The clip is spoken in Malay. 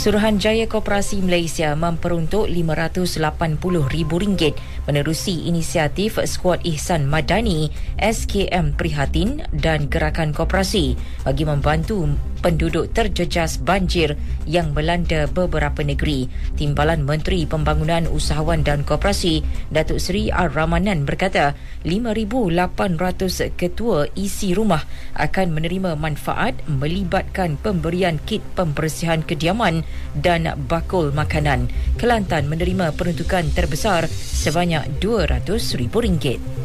Suruhanjaya Koperasi Malaysia memperuntuk RM580,000 menerusi inisiatif Skuad Ihsan Madani SKM Prihatin dan Gerakan Koperasi bagi membantu penduduk terjejas banjir yang melanda beberapa negeri. Timbalan Menteri Pembangunan Usahawan dan Koperasi Datuk Seri R. Ramanan berkata 5,800 ketua isi rumah akan menerima manfaat melibatkan pemberian kit pembersihan kediaman dan bakul makanan. Kelantan menerima peruntukan terbesar sebanyak RM200,000.